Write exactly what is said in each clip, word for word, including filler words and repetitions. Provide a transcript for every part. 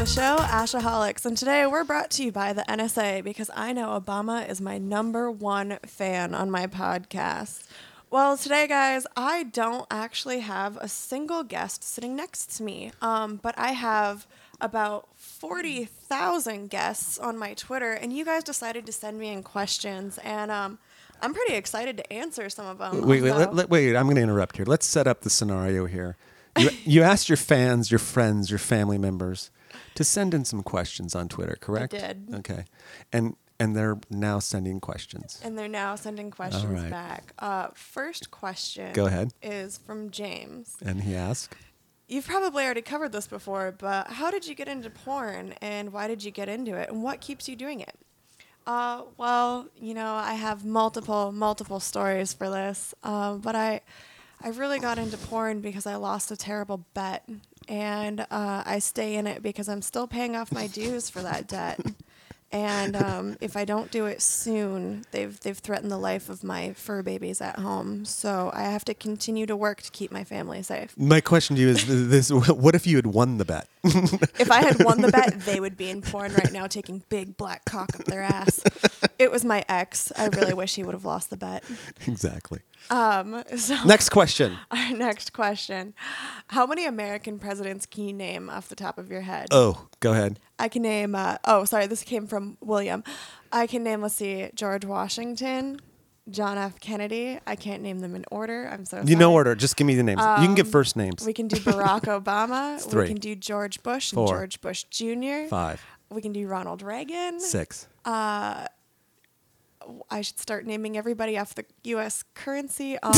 the show, Ashaholics, and today we're brought to you by the N S A because I know Obama is my number one fan on my podcast. Well, today, guys, I don't actually have a single guest sitting next to me, um, but I have about forty thousand guests on my Twitter, and you guys decided to send me in questions, and um, I'm pretty excited to answer some of them. Wait, wait, let, let, wait, I'm going to interrupt here. Let's set up the scenario here. You, you asked your fans, your friends, your family members to send in some questions on Twitter, correct? I did. Okay. And and they're now sending questions. And they're now sending questions All right. back. Uh, first question Go ahead. is from James. And he asked? You've probably already covered this before, but how did you get into porn, and why did you get into it, and what keeps you doing it? Uh, well, you know, I have multiple, multiple stories for this, um, but I... I really got into porn because I lost a terrible bet, and uh, I stay in it because I'm still paying off my dues for that debt. And um, if I don't do it soon, they've they've threatened the life of my fur babies at home. So I have to continue to work to keep my family safe. My question to you is this: what if you had won the bet? If I had won the bet, they would be in porn right now taking big black cock up their ass. It was my ex. I really wish he would have lost the bet. Exactly. Um, so Next question. Our next question. How many American presidents can you name off the top of your head? Oh, go ahead. I can name, uh, oh, sorry, this came from William. I can name, let's see, George Washington, John F. Kennedy. I can't name them in order. I'm so sorry. You know order. Just give me the names. Um, you can give first names. We can do Barack Obama. It's three. We can do George Bush and Four. George Bush Junior Five. We can do Ronald Reagan. Six. Uh, I should start naming everybody off the U S currency. Um,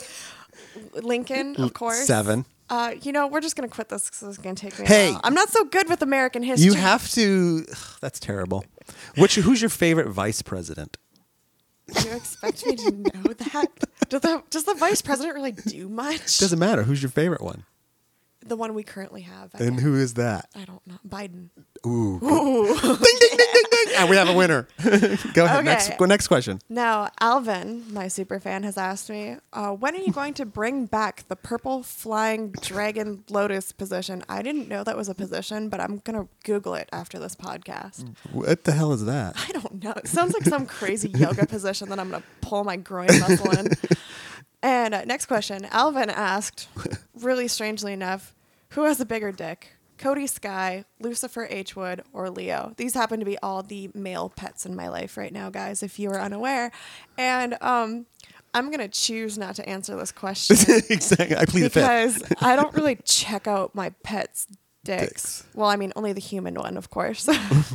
Lincoln, of course. Seven. Uh, you know, we're just going to quit this because it's going to take me Hey. a while. I'm not so good with American history. You have to. Ugh, that's terrible. Which? Who's your favorite vice president? Do you expect me to know that? Does the, does the vice president really do much? Doesn't matter. Who's your favorite one? The one we currently have. I And guess. who is that? I don't know. Biden. Ooh. ding, ding, ding, ding, ding. And we have a winner. Go ahead. Okay. Next, go next question. Now, Alvin, my super fan, has asked me, uh, when are you going to bring back the purple flying dragon lotus position? I didn't know that was a position, but I'm going to Google it after this podcast. What the hell is that? I don't know. It sounds like some crazy yoga position that I'm going to pull my groin muscle in. And uh, next question. Alvin asked, really strangely enough, who has a bigger dick? Cody Sky, Lucifer H. Wood, or Leo? These happen to be all the male pets in my life right now, guys, if you are unaware. And um, I'm going to choose not to answer this question. Exactly. I plead the fifth. Because I don't really check out my pets' dicks. Dicks. Well, I mean, only the human one, of course.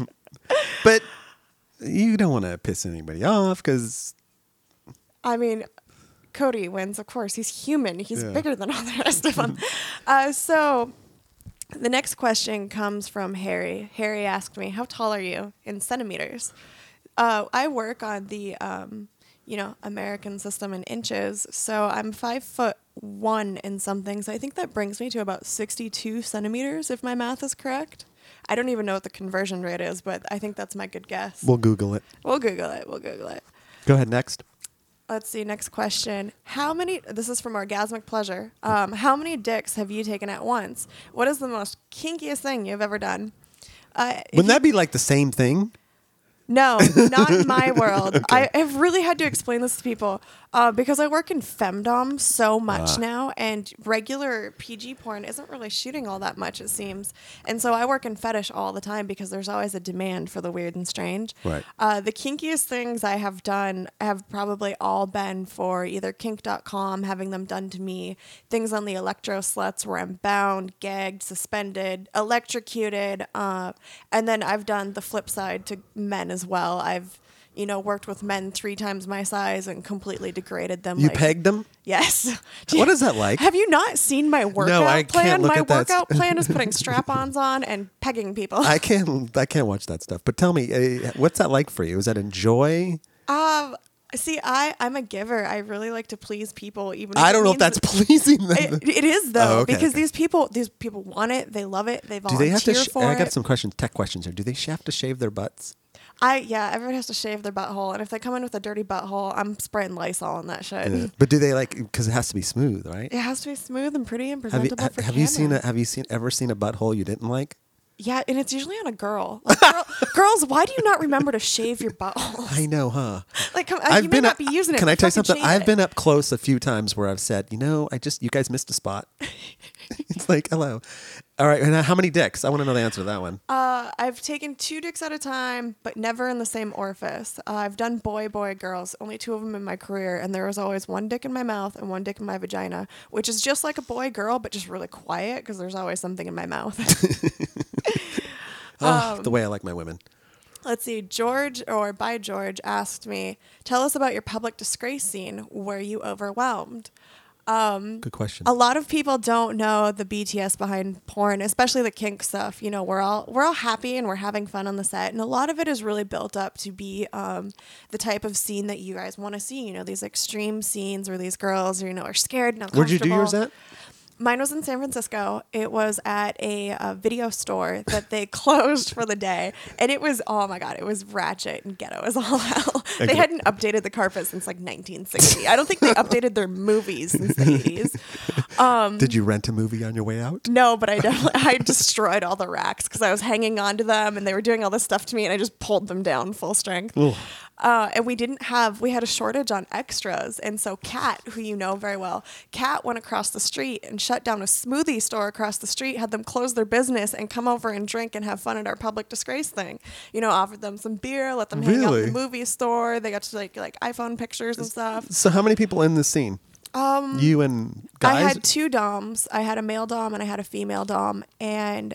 But you don't want to piss anybody off because... I mean, Cody wins, of course. He's human. He's Yeah. bigger than all the rest of them. uh, so the next question comes from Harry. Harry asked me, how tall are you in centimeters? Uh, I work on the, um, you know, American system in inches. So I'm five foot one in some things. I think that brings me to about sixty-two centimeters, if my math is correct. I don't even know what the conversion rate is, but I think that's my good guess. We'll Google it. We'll Google it. We'll Google it. Go ahead. Next. Let's see. Next question. How many, this is from Orgasmic Pleasure. Um, how many dicks have you taken at once? What is the most kinkiest thing you've ever done? Uh, if Wouldn't you- that be like the same thing? No, not in my world. I have really had to explain this to people uh, because I work in femdom so much Ah. now, and regular P G porn isn't really shooting all that much, it seems. And so I work in fetish all the time because there's always a demand for the weird and strange. Right. Uh, the kinkiest things I have done have probably all been for either kink dot com, having them done to me, things on the electro sluts where I'm bound, gagged, suspended, electrocuted, uh, and then I've done the flip side to men as well. I've, you know, worked with men three times my size and completely degraded them. You like, pegged them? Yes. What is that like? Have you not seen my workout I plan? can't look My at that. workout plan is putting strap-ons on and pegging people. I can't. I can't watch that stuff. But tell me, uh, what's that like for you? Is that enjoy? Um, see, I, I'm a giver. I really like to please people. Even if I it don't know if means that's pleasing them. It, it is though, Oh, okay, because okay. these people, these people want it. They love it. They Do volunteer they have to? Sh- for I got it. some questions, tech questions here. Do they have to shave their butts? I yeah, everyone has to shave their butthole, and if they come in with a dirty butthole, I'm spraying Lysol on that shit. Yeah. But do they like? Because it has to be smooth, right? It has to be smooth and pretty and Have you presentable ha- for have you seen a camera. Have you seen ever seen a butthole you didn't like? Yeah, and it's usually on a girl. Like, girl girls, why do you not remember to shave your balls? I know, huh? Like, come, I've you been may not up- be using it. Can I but tell you fucking something? shave I've it. been up close a few times where I've said, you know, I just, you guys missed a spot. It's like, hello. All right. And how many dicks? I want to know the answer to that one. Uh, I've taken two dicks at a time, but never in the same orifice. Uh, I've done boy, boy, girls, only two of them in my career, and there was always one dick in my mouth and one dick in my vagina, which is just like a boy, girl, but just really quiet because there's always something in my mouth. Oh, Um, the way I like my women. Let's see, George, or by George, asked me, tell us about your public disgrace scene. Were you overwhelmed? Good question. A lot of people don't know the B T S behind porn, especially the kink stuff. You know, we're all we're all happy and we're having fun on the set, and a lot of it is really built up to be um, the type of scene that you guys want to see. You know, these extreme scenes where these girls, are, you know, are scared and uncomfortable. Where'd you do yours at? Mine was in San Francisco. It was at a, uh video store that they closed for the day. And it was, oh my God, it was ratchet and ghetto as all hell. They Okay. hadn't updated the carpet since like nineteen sixty. I don't think they updated their movies since the eighties. Um, Did you rent a movie on your way out? No, but I definitely, I destroyed all the racks because I was hanging on to them and they were doing all this stuff to me and I just pulled them down full strength. Ugh. Uh, and we didn't have, we had a shortage on extras. And so Kat, who you know very well, Kat went across the street and shut down a smoothie store across the street, had them close their business and come over and drink and have fun at our public disgrace thing. You know, offered them some beer, let them hang out in Really? the movie store. They got to like, like iPhone pictures and stuff. So how many people in the scene? Um, You and guys? I had two doms. I had a male dom and I had a female dom. And,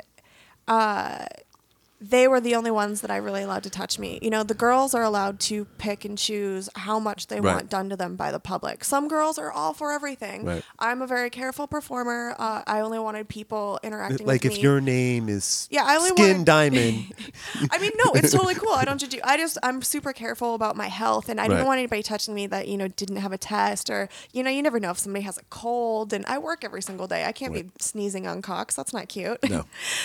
uh, they were the only ones that I really allowed to touch me. You know, the girls are allowed to pick and choose how much they Right. want done to them by the public. Some girls are all for everything. Right. I'm a very careful performer. Uh, I only wanted people interacting like with if me. your name is Yeah, I only Skin wanted- Diamond. I mean, no, it's totally cool. I don't judge you. I just, I'm super careful about my health, and I didn't Right. want anybody touching me that, you know, didn't have a test, or, you know, you never know if somebody has a cold, and I work every single day. I can't be sneezing on cocks. That's not cute. No.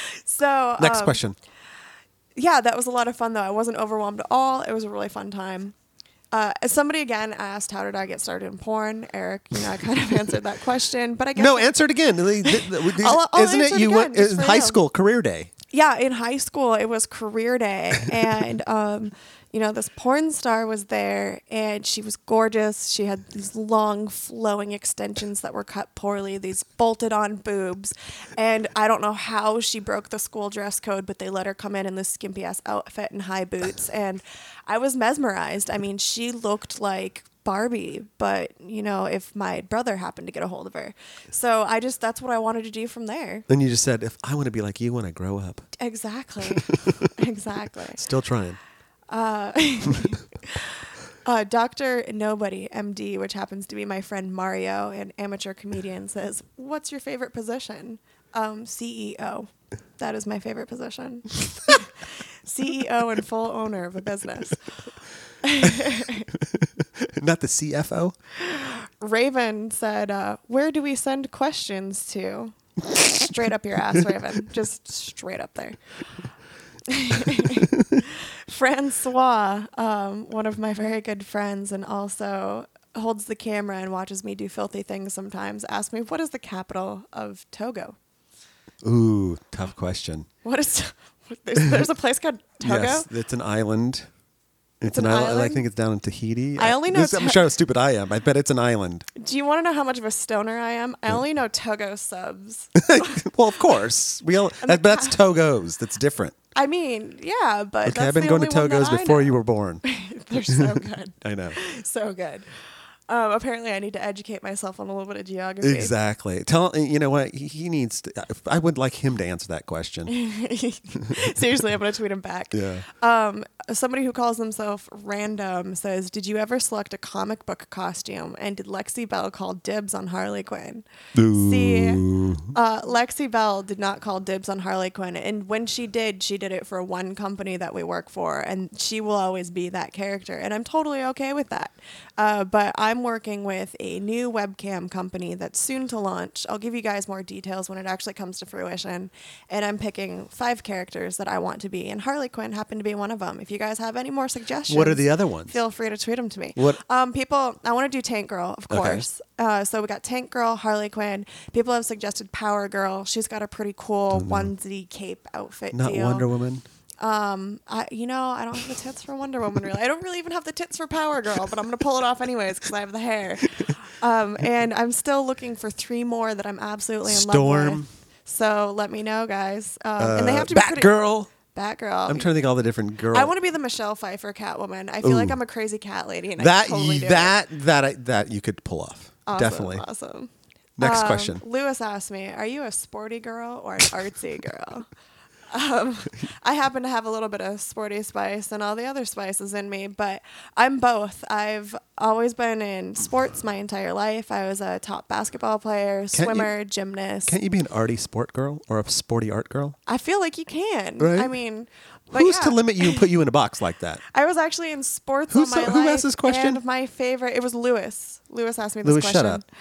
So, Next um, question. yeah, that was a lot of fun, though. I wasn't overwhelmed at all. It was a really fun time. Uh, as somebody again asked, how did I get started in porn? Eric, you know, I kind of answered that question, but I guess No, answer it again. The- the- the- I'll- I'll Isn't answer it it you again, went just in for high you. school career day? yeah, in high school it was career day, and um, you know, this porn star was there, and she was gorgeous. She had these long, flowing extensions that were cut poorly, these bolted-on boobs, and I don't know how she broke the school dress code, but they let her come in in this skimpy-ass outfit and high boots, and I was mesmerized. I mean, she looked like Barbie, but you know, if my brother happened to get a hold of her. So I just, that's what I wanted to do from there. Then you just said, if I want to be like you when I grow up. Exactly. exactly. Still trying. Uh, uh, Doctor Nobody, M D, which happens to be my friend Mario, an amateur comedian, says, what's your favorite position? Um, C E O. That is my favorite position. C E O and full owner of a business. Not the C F O? Raven said, uh, where do we send questions to? Straight up your ass, Raven. Just straight up there. Francois, um, one of my very good friends and also holds the camera and watches me do filthy things sometimes, asked me, what is the capital of Togo? Ooh, tough question. What is... There's, there's a place called Togo? Yes, it's an island. It's, It's an, an island. I island? think it's down in Tahiti. I only know This- I'm To- sure how stupid I am. I bet it's an island. Do you want to know how much of a stoner I am? I only know Togo subs. Well, of course. We all, And that, the that's ca- Togos. That's different. I mean, yeah, but Okay, that's I've been the going to only one that Togos I before know. you were born. They're so good. I know. So good. Um, apparently, I need to educate myself on a little bit of geography. Exactly. Tell you know what he, he needs. To, I would like him to answer that question. Seriously, I'm going to tweet him back. Yeah. Um, somebody who calls himself Random says, did you ever select a comic book costume? And did Lexi Bell call dibs on Harley Quinn? See, uh, Lexi Bell did not call dibs on Harley Quinn. And when she did, she did it for one company that we work for. And she will always be that character. And I'm totally okay with that. Uh, but I'm I'm working with a new webcam company that's soon to launch. I'll give you guys more details when it actually comes to fruition. And I'm picking five characters that I want to be. And Harley Quinn happened to be one of them. If you guys have any more suggestions, What are the other ones? Feel free to tweet them to me. What? Um, people, I want to do Tank Girl, of Okay. course. Uh, so we got Tank Girl, Harley Quinn. People have suggested Power Girl. She's got a pretty cool onesie cape outfit Not deal. Wonder Woman. Um, I, you know, I don't have the tits for Wonder Woman, really. I don't really even have the tits for Power Girl, but I'm going to pull it off anyways because I have the hair. Um, and I'm still looking for three more that I'm absolutely in love Storm. with. So let me know, guys. Um, Uh, and they have to be pretty... Batgirl. Batgirl. I'm trying to think of all the different girls. I want to be the Michelle Pfeiffer Catwoman. I feel Ooh. like I'm a crazy cat lady, and that I totally do that it. that I, that you could pull off. Awesome, Definitely. Awesome. Next Um, question. Lewis asked me, "Are you a sporty girl or an artsy girl?" Um, I happen to have a little bit of sporty spice and all the other spices in me, but I'm both. I've always been in sports my entire life. I was a top basketball player, Can't you- swimmer, gymnast. Can't you be an arty sport girl or a sporty art girl? I feel like you can. Right? I mean, but Who's yeah. to limit you and put you in a box like that? I was actually in sports Who's- all my who life. asked this question? And my favorite, it was Lewis. Lewis asked me this Lewis, shut question. up.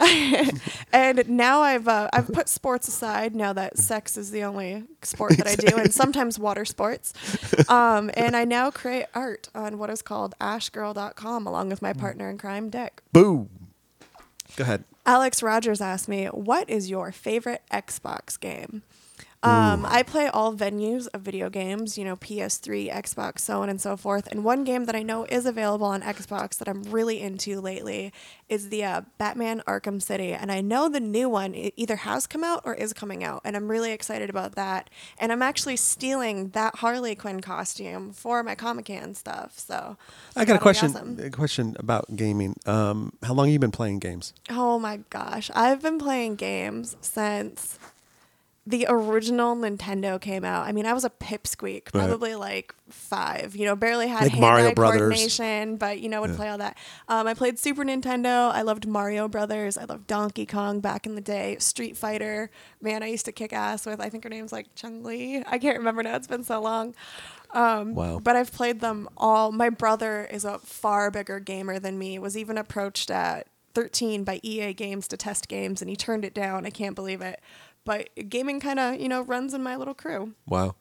And now I've uh, I've put sports aside now that sex is the only sport that I do, and sometimes water sports. Um, and I now create art on what is called ash girl dot com along with my partner in crime, Dick. Boom. Go ahead. Alex Rogers asked me, "What is your favorite Xbox game?" Um, I play all venues of video games, you know, P S three, Xbox, so on and so forth. And one game that I know is available on Xbox that I'm really into lately is the uh, Batman Arkham City. And I know the new one e- either has come out or is coming out. And I'm really excited about that. And I'm actually stealing that Harley Quinn costume for my Comic-Con stuff. So I got a that'll be question. awesome. A question about gaming. Um, how long have you been playing games? Oh my gosh. I've been playing games since the original Nintendo came out. I mean, I was a pipsqueak, Right. probably like five. You know, barely had Like hand-eye Mario Brothers. coordination, but you know, would play all that. Um, I played Super Nintendo. I loved Mario Brothers. I loved Donkey Kong back in the day. Street Fighter. Man, I used to kick ass with. I think her name's like Chun Li. I can't remember now. It's been so long. Um, Wow. But I've played them all. My brother is a far bigger gamer than me. Was even approached at thirteen by E A Games to test games, and he turned it down. I can't believe it. But gaming kind of, you know, runs in my little crew. Wow.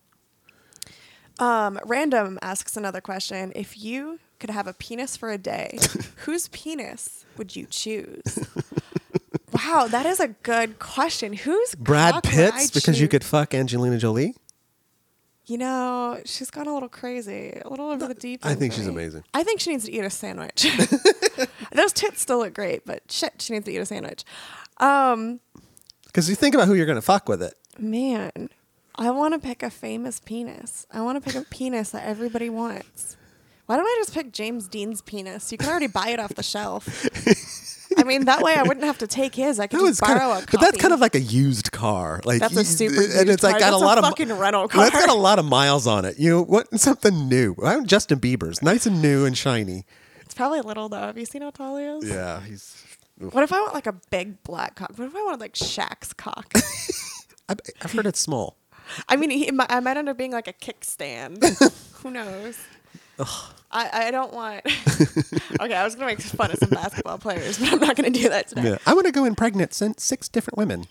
Um, Random asks another question. If you could have a penis for a day, whose penis would you choose? Wow, that is a good question. Who's Brad Pitt's because you could fuck Angelina Jolie? You know, she's gone a little crazy, a little over the deep I end think for she's me. amazing. I think she needs to eat a sandwich. Those tits still look great, but shit, she needs to eat a sandwich. Um, Because you think about who you're going to fuck with it. Man, I want to pick a famous penis. I want to pick a penis that everybody wants. Why don't I just pick James Dean's penis? You can already buy it off the shelf. I mean, that way I wouldn't have to take his. I could That just was kinda- borrow a copy. But that's kind of like a used car. Like That's a you- super and used it's like car. got That's a lot a of fucking rental Well, it's car. got a lot of miles on it. You know, what something new. Well, Justin Bieber's nice and new and shiny. It's probably little though. Have you seen how tall he is? Yeah, he's. oof. What if I want like a big black cock? What if I wanted like Shaq's cock? I, I've heard it's small. I mean, he, I might end up being like a kickstand. Who knows? I, I don't want. Okay, I was gonna make fun of some basketball players, but I'm not gonna do that today. Yeah, I want to go impregnate six six different women.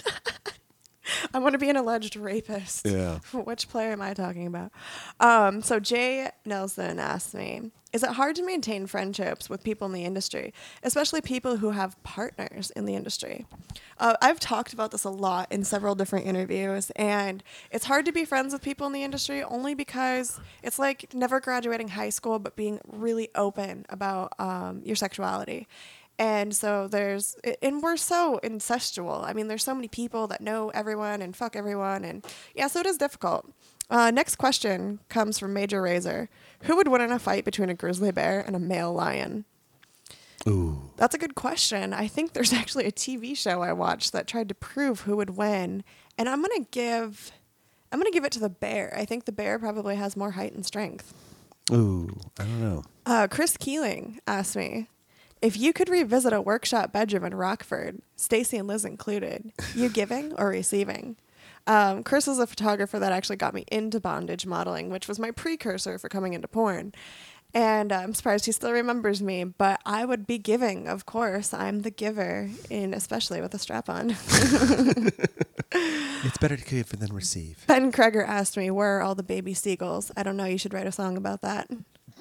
I want to be an alleged rapist. Yeah. Which player am I talking about? Um, so Jay Nelson asked me, is it hard to maintain friendships with people in the industry, especially people who have partners in the industry? Uh, I've talked about this a lot in several different interviews, and it's hard to be friends with people in the industry only because it's like never graduating high school, but being really open about um, your sexuality. And so there's, and we're so incestual. I mean, there's so many people that know everyone and fuck everyone. And yeah, so it is difficult. Uh, next question comes from Major Razor. Who would win in a fight between a grizzly bear and a male lion? Ooh. That's a good question. I think there's actually a T V show I watched that tried to prove who would win. And I'm going to give, I'm going to give it to the bear. I think the bear probably has more height and strength. Ooh. I don't know. Uh, Chris Keeling asked me, if you could revisit a workshop bedroom in Rockford, Stacy and Liz included, you giving or receiving? Um, Chris is a photographer that actually got me into bondage modeling, which was my precursor for coming into porn. And uh, I'm surprised he still remembers me, but I would be giving, of course. I'm the giver, in especially with a strap on. It's better to give than receive. Ben Kreger asked me, where are all the baby seagulls? I don't know. You should write a song about that.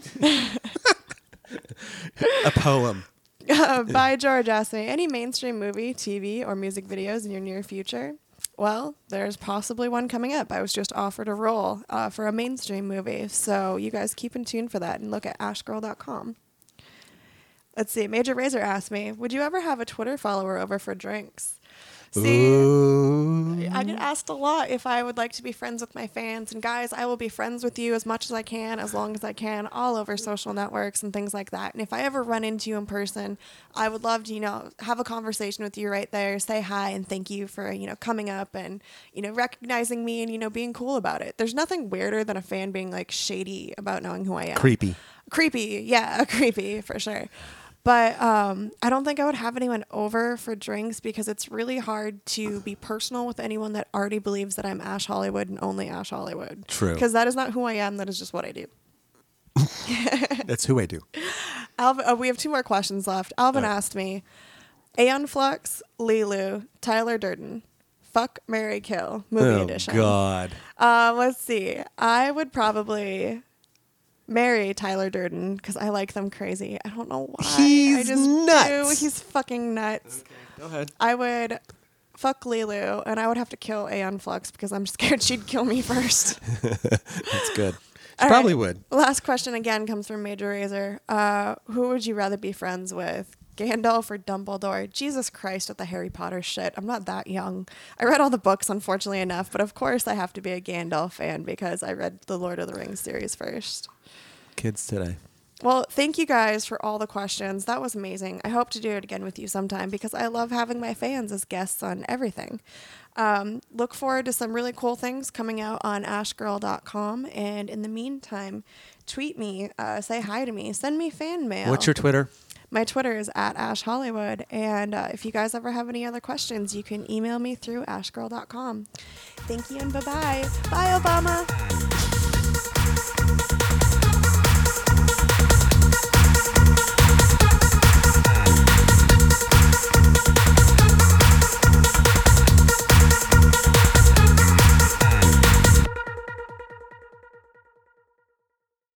A poem. Uh, By George asked me, any mainstream movie, T V, or music videos in your near future? Well, there's possibly one coming up. I was just offered a role uh, for a mainstream movie. So you guys keep in tune for that and look at ash girl dot com. Let's see. Major Razor asked me, would you ever have a Twitter follower over for drinks? See, Ooh. I get asked a lot if I would like to be friends with my fans. And guys, I will be friends with you as much as I can, as long as I can, all over social networks and things like that. And if I ever run into you in person, I would love to, you know, have a conversation with you right there, say hi and thank you for, you know, coming up and, you know, recognizing me and, you know, being cool about it. There's nothing weirder than a fan being like shady about knowing who I am. Creepy. Creepy. Yeah, creepy for sure. But um, I don't think I would have anyone over for drinks because it's really hard to be personal with anyone that already believes that I'm Ash Hollywood and only Ash Hollywood. True. Because that is not who I am. That is just what I do. That's who I do. Alvin, oh, we have two more questions left. Alvin All right. asked me, Aeon Flux, Lilu, Tyler Durden, fuck, marry, kill, movie Oh, edition. God. Um, let's see. I would probably marry Tyler Durden because I like them crazy. I don't know why. He's I just nuts. do. He's fucking nuts. Go ahead. I would fuck Lilu and I would have to kill Aeon Flux because I'm scared she'd kill me first. That's good. She All probably right. would. Last question again comes from Major Razor. Uh, who would you rather be friends with? Gandalf or Dumbledore? Jesus Christ with the Harry Potter shit. I'm not that young. I read all the books, unfortunately enough, but of course I have to be a Gandalf fan because I read the Lord of the Rings series first. Kids today. Well, thank you guys for all the questions. That was amazing. I hope to do it again with you sometime because I love having my fans as guests on everything. Um, look forward to some really cool things coming out on ash girl dot com. And in the meantime, tweet me, uh, say hi to me, send me fan mail. What's your Twitter? My Twitter is at Ash Hollywood. And uh, if you guys ever have any other questions, you can email me through ash girl dot com. Thank you and bye-bye. Bye, Obama.